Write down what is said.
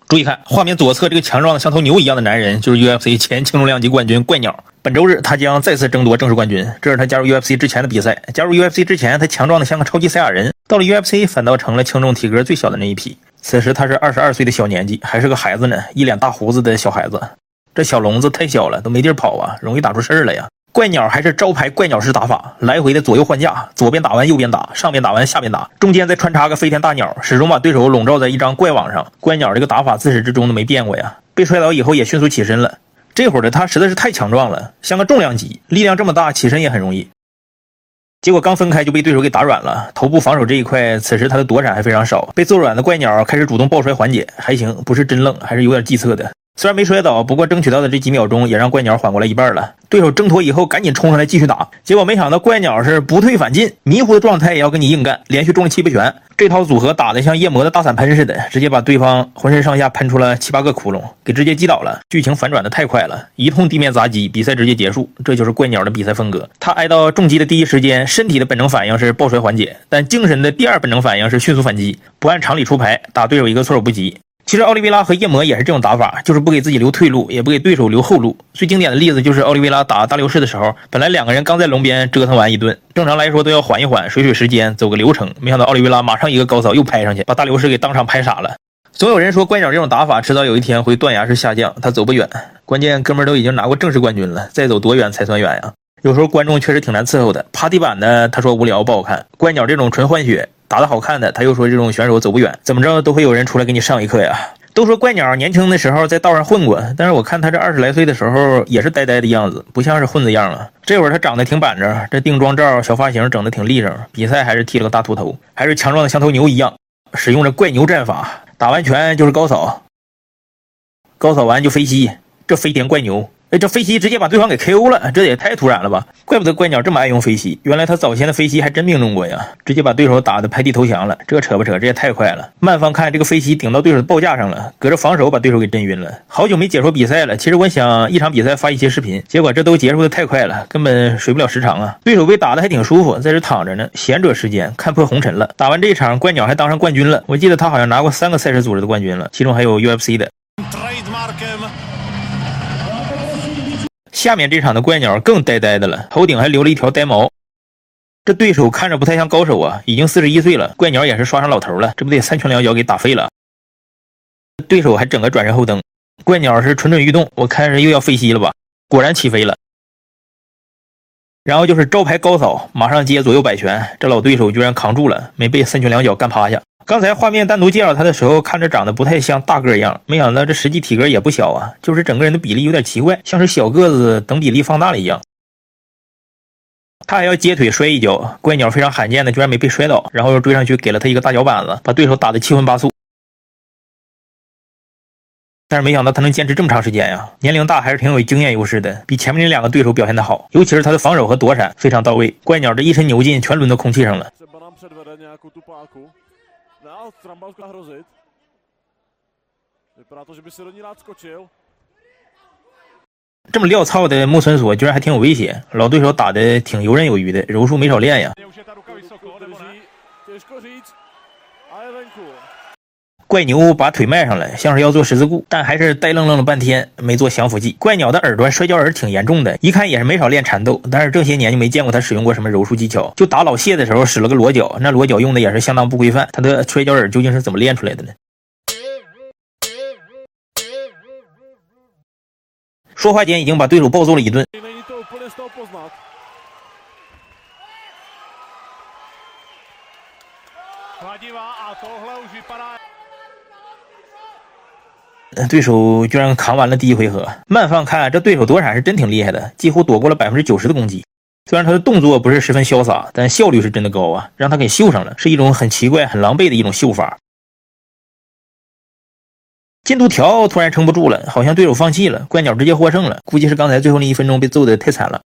注意看画面左侧这个强壮的像头牛一样的男人，就是 UFC 前轻重量级冠军怪鸟。本周日他将再次争夺正式冠军，这是他加入 UFC 之前的比赛。加入 UFC 之前，他强壮的像个超级赛亚人，到了 UFC 反倒成了轻重体格最小的那一批。此时他是22岁的小年纪，还是个孩子呢，一脸大胡子的小孩子。这小笼子太小了，都没地儿跑啊，容易打出事儿来呀。怪鸟还是招牌怪鸟式打法，来回的左右换架，左边打完右边打，上边打完下边打，中间再穿插个飞天大鸟，始终把对手笼罩在一张怪网上。怪鸟这个打法自始至终都没变过呀，被摔倒以后也迅速起身了。这会儿的他实在是太强壮了，像个重量级，力量这么大，起身也很容易。结果刚分开就被对手给打软了，头部防守这一块，此时他的躲闪还非常少，被揍软的怪鸟开始主动抱摔缓解，还行，不是真愣，还是有点计策的。虽然没摔倒，不过争取到的这几秒钟也让怪鸟缓过来一半了。对手挣脱以后赶紧冲上来继续打，结果没想到怪鸟是不退反进，迷糊的状态也要跟你硬干，连续中了7、8拳。这套组合打得像夜魔的大伞喷似的，直接把对方浑身上下喷出了7、8个窟窿，给直接击倒了。剧情反转的太快了，一通地面砸击，比赛直接结束。这就是怪鸟的比赛风格。他挨到重击的第一时间，身体的本能反应是抱摔缓解，但精神的第二本能反应是迅速反击，不按常理出牌，打对手一个措手不及。其实奥利维拉和夜魔也是这种打法，就是不给自己留退路，也不给对手留后路。最经典的例子就是奥利维拉打大流士的时候，本来两个人刚在笼边折腾完一顿，正常来说都要缓一缓，水时间，走个流程，没想到奥利维拉马上一个高扫又拍上去，把大流士给当场拍傻了。总有人说怪鸟这种打法迟早有一天会断崖式下降，他走不远，关键哥们都已经拿过正式冠军了，再走多远才算远呀？有时候观众确实挺难伺候的，趴地板的他说无聊不好看，怪鸟这种纯换血打得好看的，他又说这种选手走不远，怎么着都会有人出来给你上一课呀。都说怪鸟年轻的时候在道上混过，但是我看他这20来岁的时候也是呆呆的样子，不像是混子样了。这会儿他长得挺板正，这定妆照小发型整得挺立正，比赛还是剃了个大秃头，还是强壮的像头牛一样，使用着怪牛战法，打完拳就是高扫，高扫完就飞膝，这飞天怪牛。这飞膝直接把对方给 KO 了，这也太突然了吧！怪不得怪鸟这么爱用飞膝，原来他早先的飞膝还真命中过呀，直接把对手打得拍地投降了，这扯不扯？这也太快了！慢放看这个飞膝顶到对手的报架上了，隔着防守把对手给震晕了。好久没解说比赛了，其实我想一场比赛发一些视频，结果这都结束的太快了，根本水不了时长啊！对手被打得还挺舒服，在这躺着呢，闲者时间看破红尘了。打完这一场，怪鸟还当上冠军了，我记得他好像拿过3个赛事组织的冠军了，其中还有 UFC 的。下面这场的怪鸟更呆呆的了，头顶还留了一条呆毛。这对手看着不太像高手啊，已经41岁了，怪鸟也是刷上老头了，这不得3拳2脚给打飞了。对手还整个转身后蹬，怪鸟是蠢蠢欲动，我看是又要飞膝了吧，果然起飞了。然后就是招牌高扫，马上接左右摆拳，这老对手居然扛住了，没被3拳2脚干趴下。刚才画面单独介绍他的时候，看着长得不太像大个一样，没想到这实际体格也不小啊，就是整个人的比例有点奇怪，像是小个子等比例放大了一样。他还要接腿摔一跤，怪鸟非常罕见的居然没被摔倒，然后又追上去给了他一个大脚板子，把对手打得七荤八素。但是没想到他能坚持这么长时间呀，年龄大还是挺有经验优势的，比前面那2个对手表现得好，尤其是他的防守和躲闪非常到位。怪鸟这一身牛劲全轮到空气上了。这么撂操的木村索居然还挺有威胁，老对手打得挺游刃有余的，柔术没少练呀。怪牛把腿迈上来，像是要做十字固，但还是呆愣愣了半天没做降服技。怪鸟的耳朵摔跤耳挺严重的，一看也是没少练缠斗，但是这些年就没见过他使用过什么柔术技巧，就打老谢的时候使了个裸脚，那裸脚用的也是相当不规范，他的摔跤耳究竟是怎么练出来的呢？说话间已经把对手暴揍了一顿。对手居然扛完了第1回合，慢放看这对手躲闪是真挺厉害的，几乎躲过了90%的攻击。虽然他的动作不是十分潇洒，但效率是真的高啊，让他给秀上了，是一种很奇怪很狼狈的一种秀法。进度条突然撑不住了，好像对手放弃了，怪鸟直接获胜了，估计是刚才最后那1分钟被揍得太惨了。